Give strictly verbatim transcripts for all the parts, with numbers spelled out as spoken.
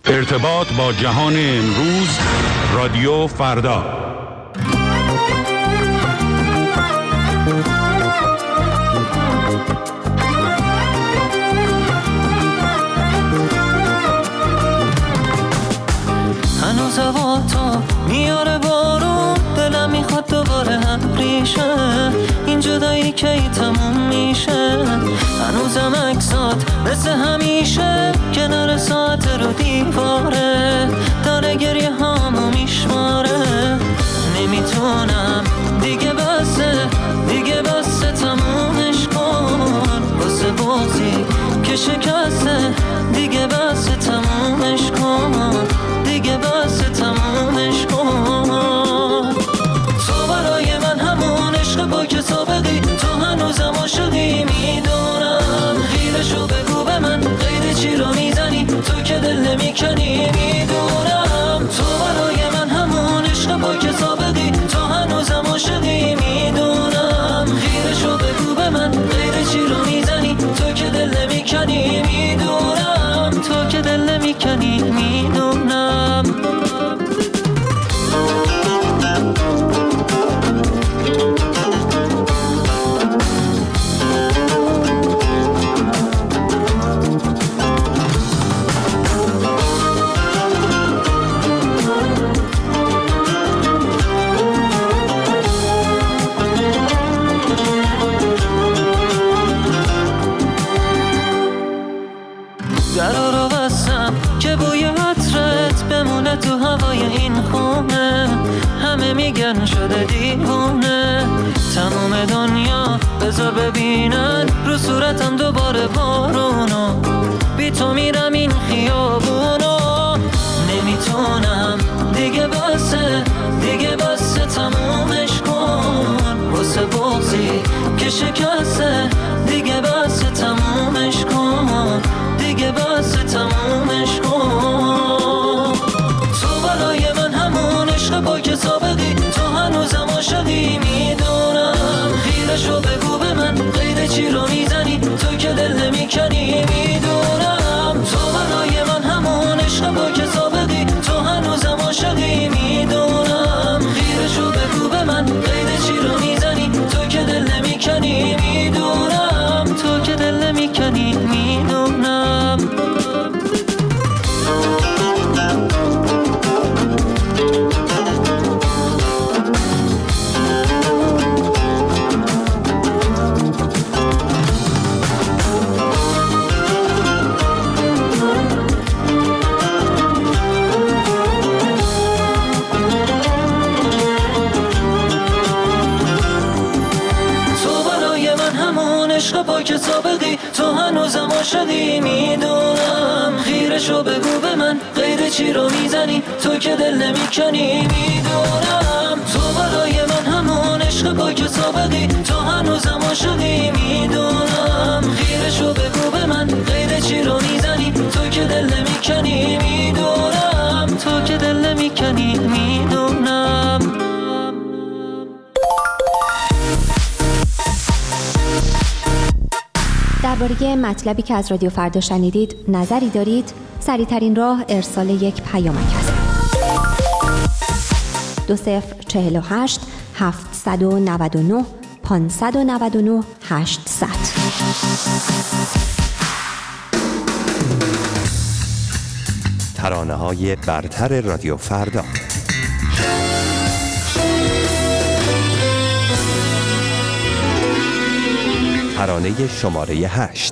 ارتباط با جهان امروز، رادیو فردا. هنوز هوا تا میاره بارون، دلم میخواد دوباره هم ریشه، این جدایی که ای تموم میشه. هنوزم عکسات مثل همیشه کنار ساعت رو دیواره، داره گریه هامو میشماره. نمیتونم دیگه بسه، دیگه بسه تمومش کن، واسه بازی که شکسته دیگه بسه تمومش کن، دیگه بسه تمومش کن. تو برای من همون عشق با که سابقی، تو هنوزم عاشقی میدونم. خیرشو بگو به من، غیر چی رو میزنی تو که دل نمیکنی میدونم. تو برای من همون عشق با که سابقی، تو هنوزم عاشقی میدونم. خیرشو بگو به من، غیر چی رو میزنی تو که دل نمیکنی میدونم، تو که دل نمیکنی میدونم. درا رو بستم که بوی عطرت بمونه تو هوای این خونه، همه میگن شده دیوونه. تمام دنیا بذار ببینن رو صورتم دوباره بارونو، بی تو میرم این خیابونو. نمیتونم دیگه بسه، دیگه بسه تمومش کن، واسه بغضی که شکسته دیگه بسه تمومش کن، دیگه بسه تمومش کن. تو برای من همون عشق با که سابقی، تو هنوزم عاشقی میدونم. خیرشو بگو به من، غیر چی رو میزنی تو که دل نمیکنی میدونم. تو برای من همون عشق با که سابقی، تو هنوزم عاشقی میدونم. خیرشو بگو به من، غیر چی رو میزنی تو که دل نمیکنی میدونم، تو که دل نمیکنی میدونم. عشق با که سابقی، تو هنوزم عاشقی میدونم. خیرشو بگو به من، غیر چی رو میزنی تو که دل نمیکنی میدونم. تو برای من همون عشق با که سابقی، تو هنوزم عاشقی میدونم. خیرشو بگو به من، غیر چی رو میزنی تو که دل نمیکنی میدونم، تو که دل نمیکنی میدونم. درباره مطلبی که از رادیو فردا شنیدید نظری دارید؟ سریع‌ترین راه ارسال یک پیامک است. دو صفر چهل و هشت هفتصد و نود و نه پانصد و نود و نه هشتصد. ترانه‌های برتر رادیو فردا. ترانه شماره هشت.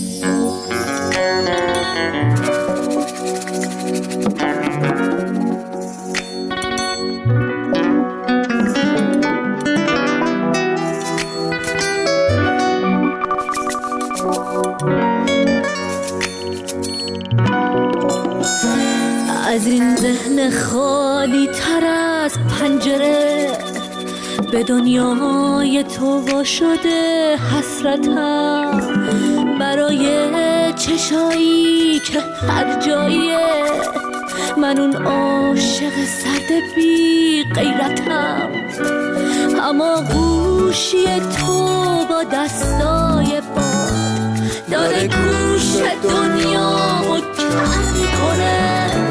از این ذهن خالی تر از پنجره، به دنیای تو وا شده حسرتم. برای چشایی که هر جاییه، من اون عاشق سرد بی غیرتم. اما گوشی تو با دستای باد داره گوش دنیا رو کم میکنه.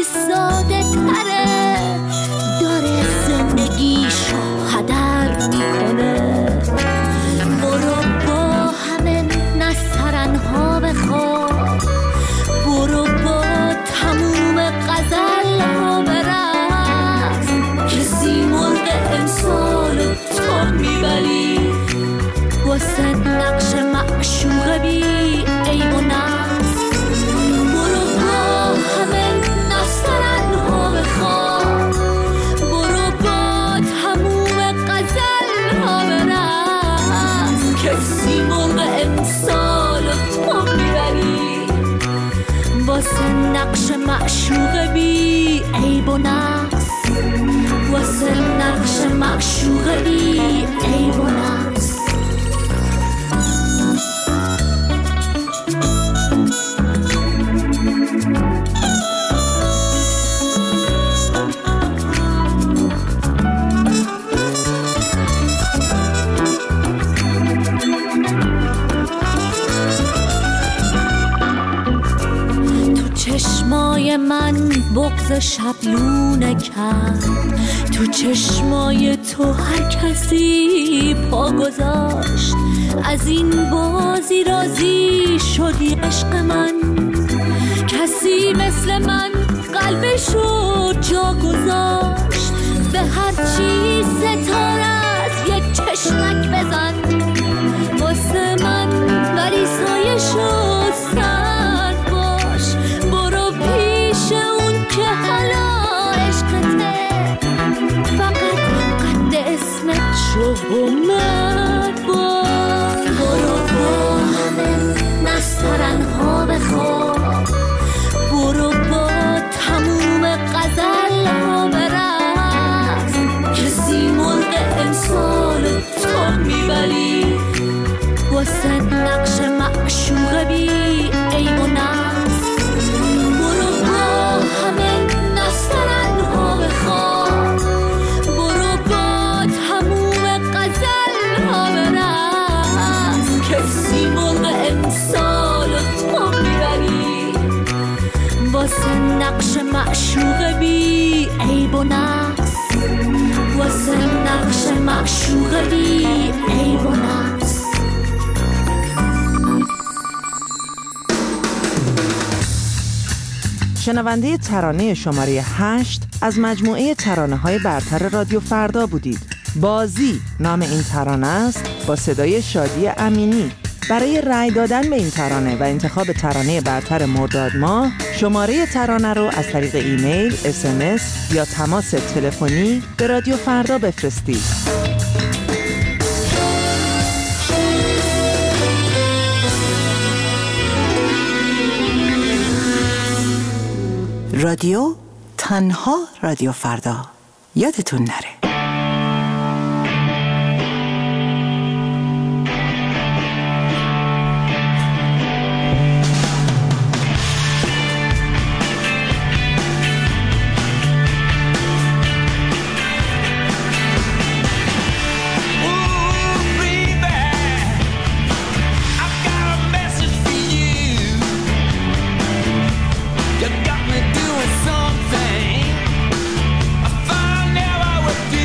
خیلی ساده تره، داره زندگیشو هدر میکنه. برو با همه نسترنها بخواب، برو با تموم غزلها برقص، کسی مرغ امسالو تو میبری واسه نقش معشوق بی عیب و نقص. برو با همه نسترنها بخواب، برو با تموم غزلها برقص، کسی مرغ امسالو تو میبری واسه نقش معشوق بی عیب و نقص، واسه نقش معشوق بی عیب و نقص. چشمای من بغض شبلونه کرد، تو چشمای تو هر کسی پا گذاشت. از این بازی راضی شدی عشق من، کسی مثل من قلبشو جا گذاشت. به هر چی ستاره از یک چشمک بزن واسه من، ولی سایشو سر باش. برو پیش اون که حالا عشقته، فقط قد اسمت شو و مرد باش. برو با همه نسترنها بخواب، برو با تموم غزلها برقص، کسی مرغ امسال تو میبری واسه نقش معشوق بی عیب و نقص. برو با همه نسترنها بخواب، برو با تموم غزلها برقص، کسی مرغ امسال تو میبری واسه نقش معشوق بی عیب و نقص، واسه نقش معشوق بی عیب و نقص. شنونده ترانه شماره هشت از مجموعه ترانه‌های برتر رادیو فردا بودید. بازی نام این ترانه است با صدای شادی امینی. برای رأی دادن به این ترانه و انتخاب ترانه برتر مرداد ماه، شماره ترانه رو از طریق ایمیل، اس ام اس یا تماس تلفنی به رادیو فردا بفرستید. رادیو تنها رادیو فردا، یادتون نره. With you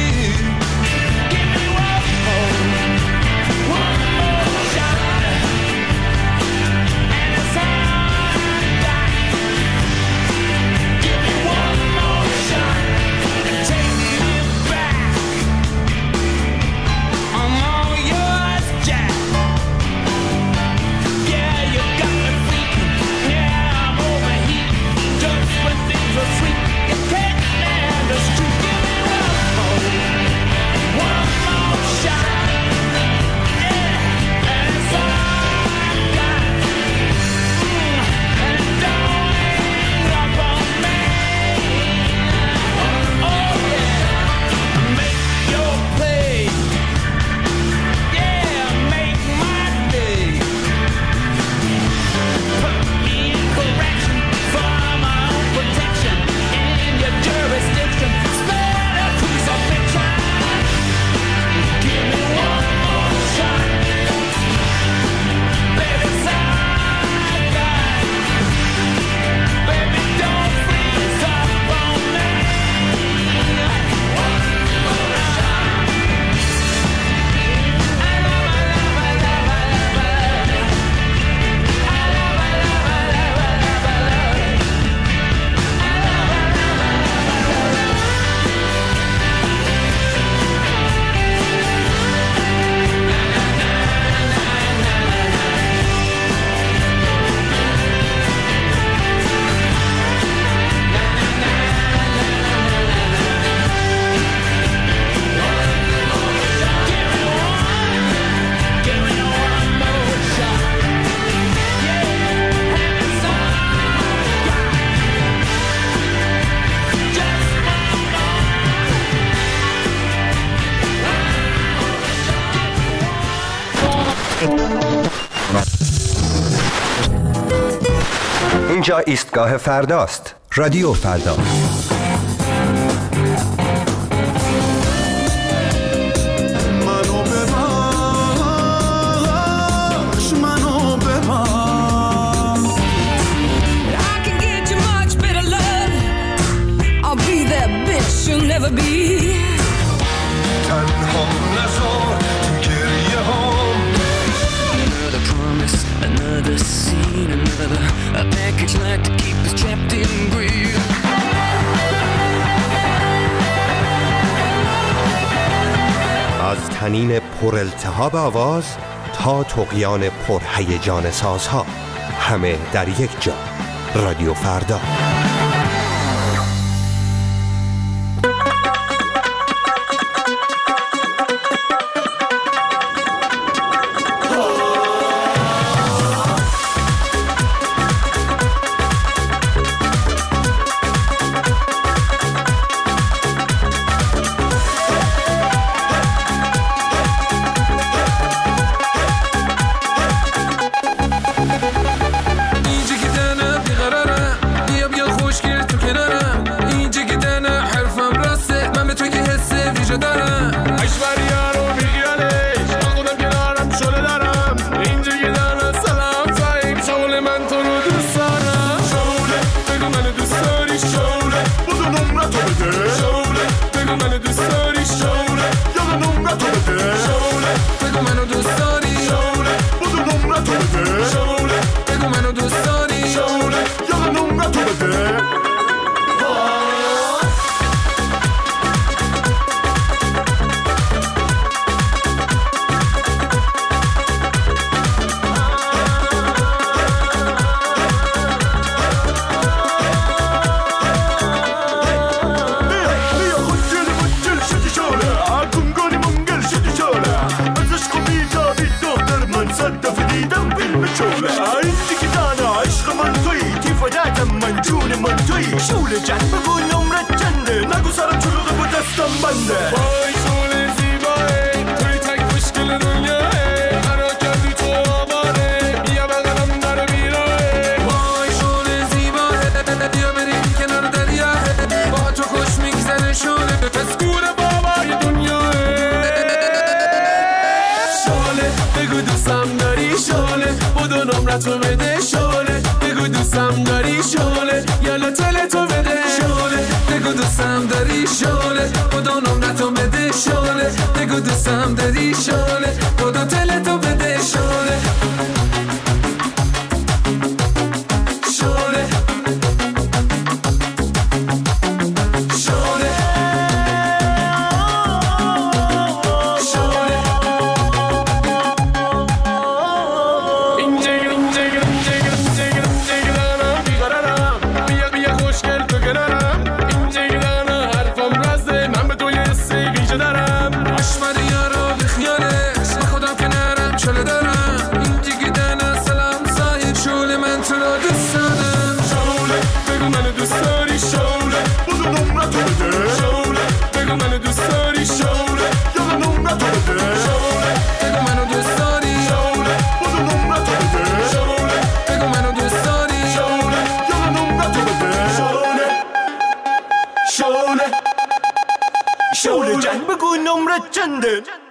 اینجا ایستگاه فرداست. رادیو فردا. Never be تنها نذار تو گریه هام Another promise, another scene, another a package like to keep us trapped in greed. از طنین پر التهاب آواز تا طغیان پر هیجان سازها، همه در یک جا. رادیو فردا. تو بده شوله بگو دوستم داری شوله یالا تل تو بده شوله بگو دوستم داری شوله خدا نمرتو بده شوله بگو دوستم داری شوله خدا تل تو بده شوله شوله شوله شوله شوله جان بگو نمرت چنده